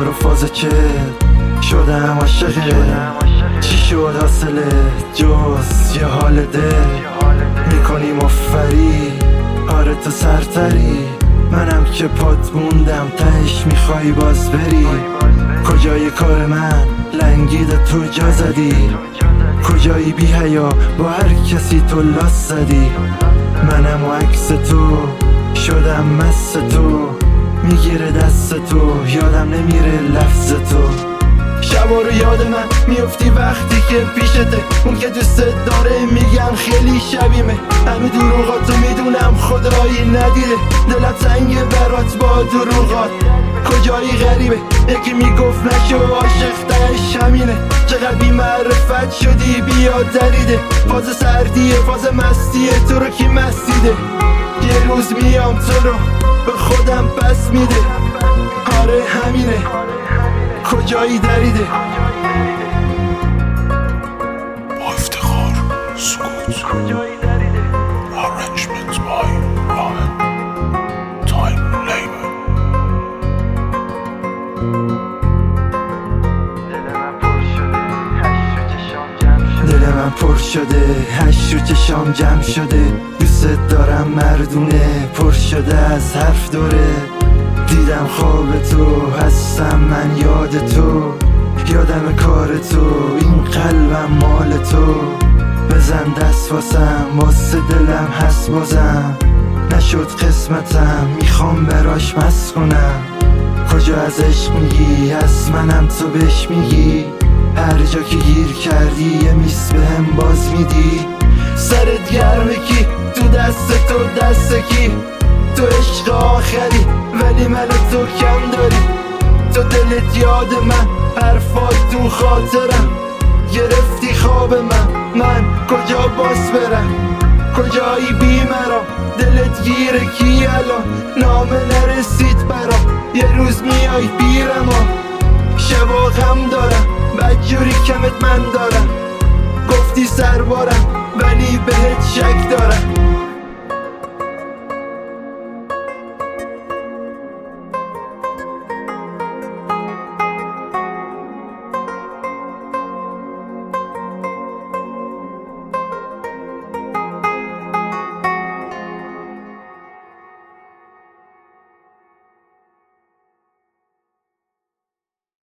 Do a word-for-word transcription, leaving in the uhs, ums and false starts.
رو فاز چه شدم عاشقه. چی شد حاصله جز یه حال دل میکنی مفری؟ آره تو سرتری، منم که پات موندم تهش میخوای باز بری. کجای کار من لنگید تو جا زدی؟ کجایی بی حیا با هر کسی تو لاس زدی؟ منم و عکس تو شدم مست تو، میگیره دست تو یادم نمیره لفظ تو. شبا رو یاد من میفتی وقتی که پیشته، اون که دوست داره میگم خیلی شبیمه. همه دروغاتو میدونم خدایی ندیده، دلم تنگه برات با دروغات. کجایی غریبه یکی میگفت نشو عاشق تهش همینه. چقدر بی معرفت شدی بیا دریده، فاز سردیه فاز مستیه تو رو کی مستیده؟ یه روز میام تو رو به خودم پس میده. آره همینه کجایی دریده. با افتخار سکوت Arrangement by Rahman Time Labor. دل من پر شده هشت رو چشام جمع شده، دوست دارم مردونه پر شده از حرف دوره. دیدم خواب تو هستم من یاد تو، یادم کار تو این قلبم مال تو. بزن دست واسم واسه دلم هست بازم، نشد قسمتم میخوام براش مست کنم. کجا از عشق میگی از منم تو بهش میگی؟ هر جا که گیر کردی یه میس بهم باز میدی. سرت گرمه کی تو دست تو دست کی؟ تو عشق آخری ولی من تو کم داری. تو دلت یاد من حرفات تو خاطرم، گرفتی خواب من من کجا باز برم؟ کجایی بی مرا دلت گیره کی الان؟ نامه نرسید برام یه روز میای بیرم ها. شبا غم دارم بدجوری کمت من دارم، گفتی سربارم ولی بهت شک دارم.